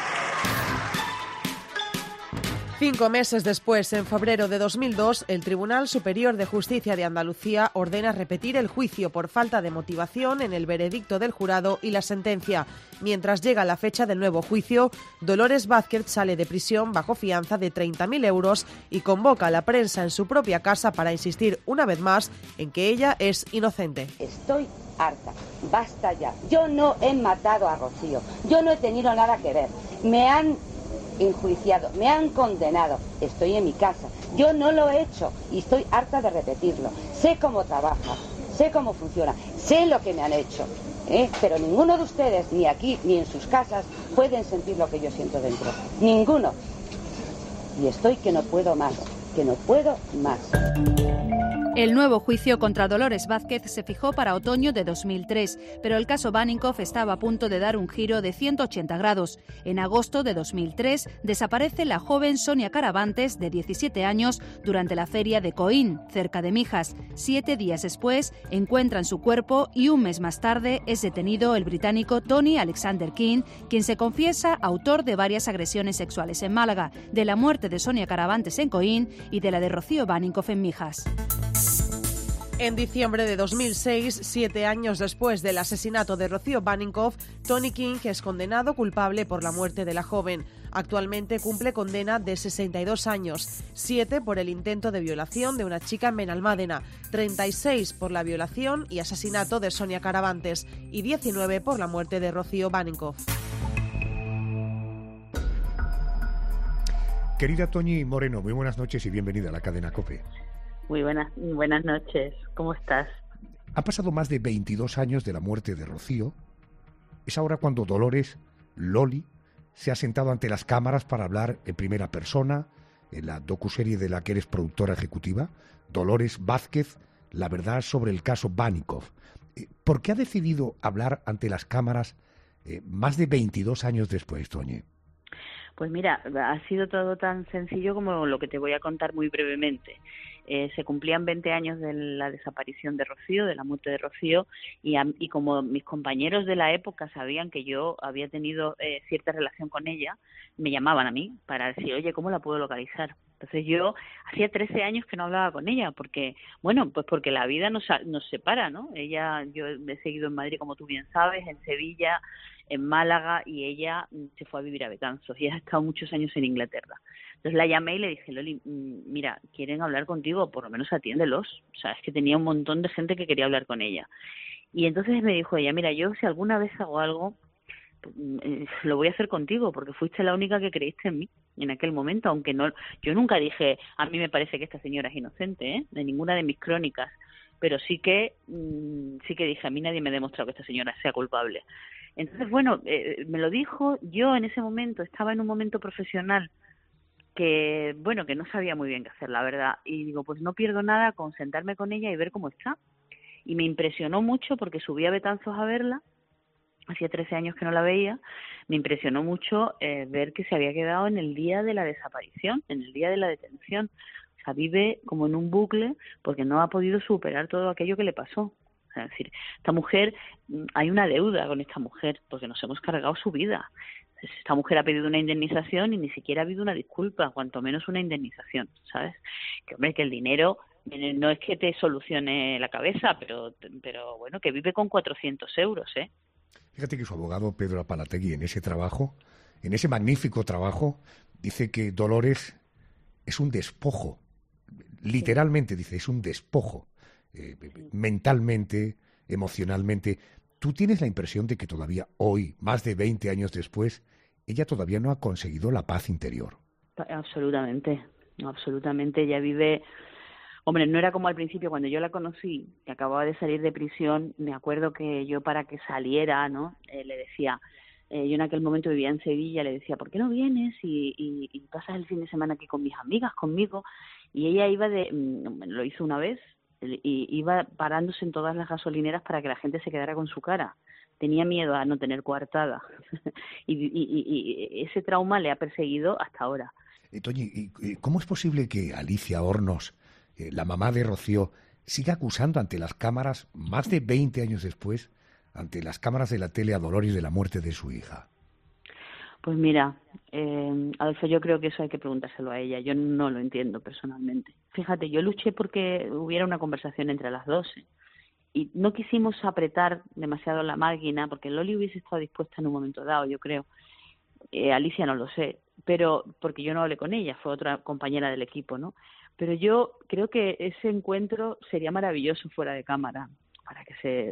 Cinco meses después, en febrero de dos mil dos, el Tribunal Superior de Justicia de Andalucía ordena repetir el juicio por falta de motivación en el veredicto del jurado y la sentencia. Mientras llega la fecha del nuevo juicio, Dolores Vázquez sale de prisión bajo fianza de treinta mil euros y convoca a la prensa en su propia casa para insistir una vez más en que ella es inocente. Estoy harta, basta ya. Yo no he matado a Rocío, yo no he tenido nada que ver. Me han enjuiciado, me han condenado, estoy en mi casa, yo no lo he hecho y estoy harta de repetirlo. Sé cómo trabaja, sé cómo funciona, sé lo que me han hecho, ¿eh? Pero ninguno de ustedes, ni aquí ni en sus casas, pueden sentir lo que yo siento dentro, ninguno. Y estoy que no puedo más, que no puedo más. El nuevo juicio contra Dolores Vázquez se fijó para otoño de dos mil tres, pero el caso Baninkoff estaba a punto de dar un giro de ciento ochenta grados. En agosto de dos mil tres desaparece la joven Sonia Caravantes, de diecisiete años, durante la feria de Coín, cerca de Mijas. Siete días después encuentran su cuerpo y un mes más tarde es detenido el británico Tony Alexander King, quien se confiesa autor de varias agresiones sexuales en Málaga, de la muerte de Sonia Caravantes en Coín y de la de Rocío Baninkoff en Mijas. En diciembre de dos mil seis, siete años después del asesinato de Rocío Baninkoff, Tony King es condenado culpable por la muerte de la joven. Actualmente cumple condena de sesenta y dos años, siete por el intento de violación de una chica en Benalmádena, treinta y seis por la violación y asesinato de Sonia Caravantes y diecinueve por la muerte de Rocío Baninkoff. Querida Toñi Moreno, muy buenas noches y bienvenida a la cadena COPE. Muy buenas, buenas noches, ¿cómo estás? Han pasado más de veintidós años de la muerte de Rocío. Es ahora cuando Dolores, Loli, se ha sentado ante las cámaras para hablar en primera persona en la docuserie de la que eres productora ejecutiva, Dolores Vázquez, La verdad sobre el caso Baníkov. ¿Por qué ha decidido hablar ante las cámaras eh, más de veintidós años después, Toñi? Pues mira, ha sido todo tan sencillo como lo que te voy a contar muy brevemente. Eh, se cumplían veinte años de la desaparición de Rocío, de la muerte de Rocío, y, a, y como mis compañeros de la época sabían que yo había tenido eh, cierta relación con ella, me llamaban a mí para decir, oye, ¿cómo la puedo localizar? Entonces yo hacía trece años que no hablaba con ella, porque, bueno, pues porque la vida nos, nos separa, ¿no? Ella, yo he seguido en Madrid, como tú bien sabes, en Sevilla, en Málaga, y ella se fue a vivir a Betanzos y ha estado muchos años en Inglaterra. Entonces la llamé y le dije, Loli, mira, quieren hablar contigo, por lo menos atiéndelos. O sea, es que tenía un montón de gente que quería hablar con ella. Y entonces me dijo ella, mira, yo si alguna vez hago algo, lo voy a hacer contigo, porque fuiste la única que creíste en mí en aquel momento, aunque no, yo nunca dije, a mí me parece que esta señora es inocente, ¿eh? De ninguna de mis crónicas, pero sí que sí que dije, a mí nadie me ha demostrado que esta señora sea culpable. Entonces, bueno, eh, me lo dijo, yo en ese momento estaba en un momento profesional que, bueno, que no sabía muy bien qué hacer, la verdad, y digo, pues no pierdo nada con sentarme con ella y ver cómo está. Y me impresionó mucho porque subí a Betanzos a verla, hacía trece años que no la veía, me impresionó mucho eh, ver que se había quedado en el día de la desaparición, en el día de la detención. O sea, vive como en un bucle porque no ha podido superar todo aquello que le pasó. O sea, es decir, esta mujer, hay una deuda con esta mujer porque nos hemos cargado su vida. Esta mujer ha pedido una indemnización y ni siquiera ha habido una disculpa, cuanto menos una indemnización, ¿sabes? Que hombre, que el dinero no es que te solucione la cabeza, pero, pero bueno, que vive con cuatrocientos euros, ¿eh? Fíjate que su abogado Pedro Apalategui en ese trabajo, en ese magnífico trabajo, dice que Dolores es un despojo. Literalmente dice, es un despojo. Eh, mentalmente, emocionalmente. ¿Tú tienes la impresión de que todavía hoy, más de veinte años después, ella todavía no ha conseguido la paz interior? Absolutamente, absolutamente. Ella vive... Hombre, no era como al principio, cuando yo la conocí, que acababa de salir de prisión, me acuerdo que yo para que saliera, ¿no? Eh, le decía, eh, yo en aquel momento vivía en Sevilla, le decía, ¿por qué no vienes y, y, y pasas el fin de semana aquí con mis amigas, conmigo? Y ella iba de, lo hizo una vez, y iba parándose en todas las gasolineras para que la gente se quedara con su cara. Tenía miedo a no tener coartada. y, y, y, y ese trauma le ha perseguido hasta ahora. Eh, Toñi, ¿y cómo es posible que Alicia Hornos, eh, la mamá de Rocío, siga acusando ante las cámaras, más de veinte años después, ante las cámaras de la tele a Dolores de la muerte de su hija? Pues mira, eh, Adolfo, yo creo que eso hay que preguntárselo a ella. Yo no lo entiendo personalmente. Fíjate, yo luché porque hubiera una conversación entre las dos, ¿eh? Y no quisimos apretar demasiado la máquina, porque Loli hubiese estado dispuesta en un momento dado, yo creo. Eh, Alicia no lo sé, pero porque yo no hablé con ella, fue otra compañera del equipo, ¿no? Pero yo creo que ese encuentro sería maravilloso fuera de cámara, para que se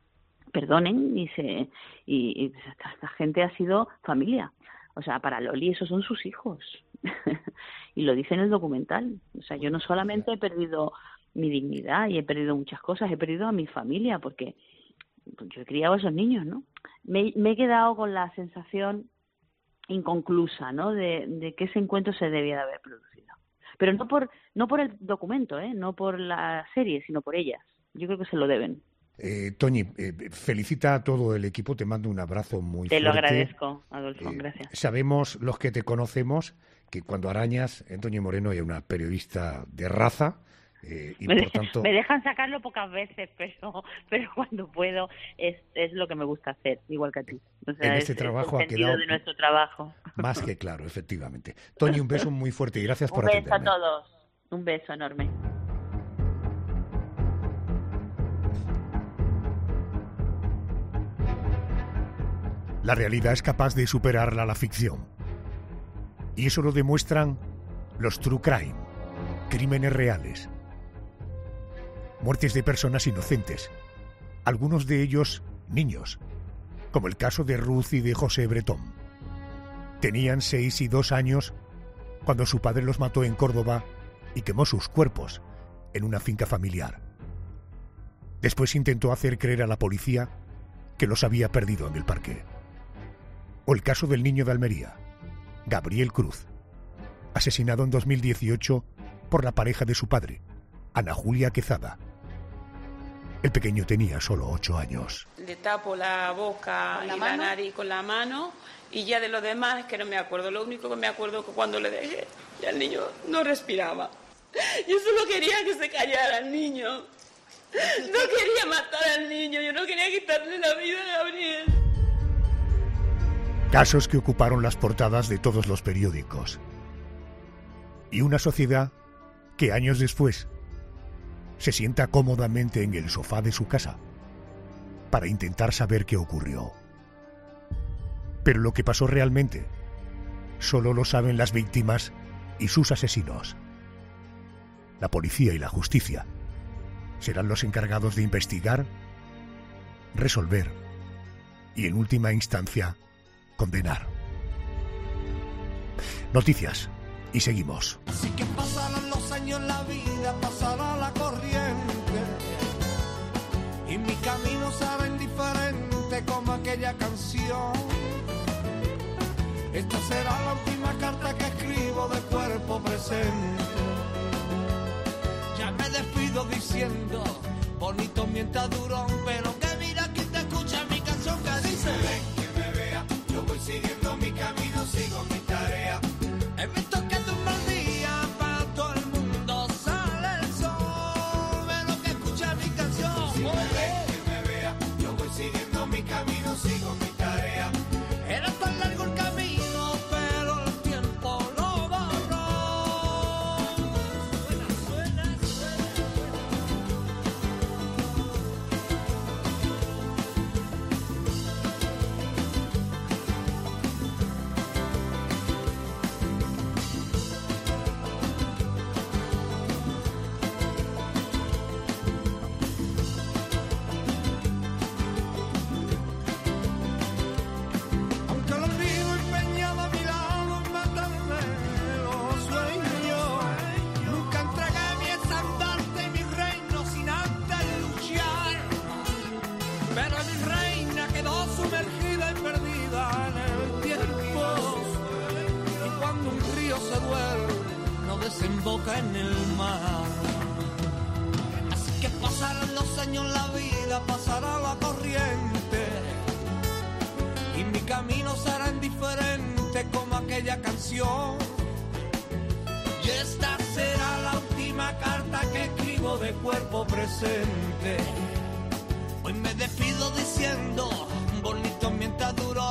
perdonen y se y, y esta, esta gente ha sido familia. O sea, para Loli esos son sus hijos. Y lo dice en el documental. O sea, yo no solamente he perdido mi dignidad y he perdido muchas cosas, he perdido a mi familia porque yo he criado a esos niños, ¿no? Me, me he quedado con la sensación inconclusa, ¿no? De, de que ese encuentro se debía de haber producido. Pero no por no por el documento, ¿eh? No por la serie, sino por ellas. Yo creo que se lo deben. Eh, Toñi, eh, felicita a todo el equipo, te mando un abrazo muy te fuerte. Te lo agradezco, Adolfo, eh, gracias. Sabemos, los que te conocemos, que cuando arañas en Toñi Moreno hay una periodista de raza, eh, y me, por de, tanto... me dejan sacarlo pocas veces, pero pero cuando puedo es, es lo que me gusta hacer, igual que a ti. O sea, en es, este trabajo es ha quedado de nuestro trabajo. Más que claro, efectivamente. Toñi, un beso muy fuerte y gracias por atenderme. Un beso a todos, un beso enorme. La realidad es capaz de superarla a la ficción. Y eso lo demuestran los true crime, crímenes reales. Muertes de personas inocentes, algunos de ellos niños, como el caso de Ruth y de José Bretón. Tenían seis y dos años cuando su padre los mató en Córdoba y quemó sus cuerpos en una finca familiar. Después intentó hacer creer a la policía que los había perdido en el parque. O el caso del niño de Almería, Gabriel Cruz. asesinado en dos mil dieciocho por la pareja de su padre, Ana Julia Quezada. El pequeño tenía solo ocho años. Le tapo la boca y la nariz con la mano y ya de lo demás es que no me acuerdo. Lo único que me acuerdo es que cuando le dejé, ya el niño no respiraba. Yo solo quería que se callara el niño. No quería matar al niño, yo no quería quitarle la vida a Gabriel. Casos que ocuparon las portadas de todos los periódicos. Y una sociedad que años después se sienta cómodamente en el sofá de su casa para intentar saber qué ocurrió. Pero lo que pasó realmente solo lo saben las víctimas y sus asesinos. La policía y la justicia serán los encargados de investigar, resolver y, en última instancia, condenar. Noticias y seguimos. Así que pasarán los años, la vida pasará la corriente y mi camino será indiferente como aquella canción. Esta será la última carta que escribo de cuerpo presente. Ya me despido diciendo, bonito mientras duró, pero que mira quien te escucha mi canción que dice: ven que me vea, yo voy siguiendo mi camino, sigo mi tarea. He visto que de un mal día para todo el mundo sale el sol, pero que escucha mi canción. Si me ven que me vea, yo voy siguiendo mi camino, sigo mi tarea. Era tan largo el camino, pero el tiempo lo borró. Suena, suena, suena. Aunque lo vivo empeñado a mi lado en matarme los sueños, nunca entregué mi estandarte, mi reino sin antes luchar. Pero mi reina quedó sumergida y perdida en el tiempo. Y cuando un río se duerme, no desemboca en el mar. Así que pasarán los años, la vida pasará la corriente. Y mi camino será indiferente como aquella canción. Y esta será la última carta que escribo de cuerpo presente. Hoy me despido diciendo, bonito mientras duró,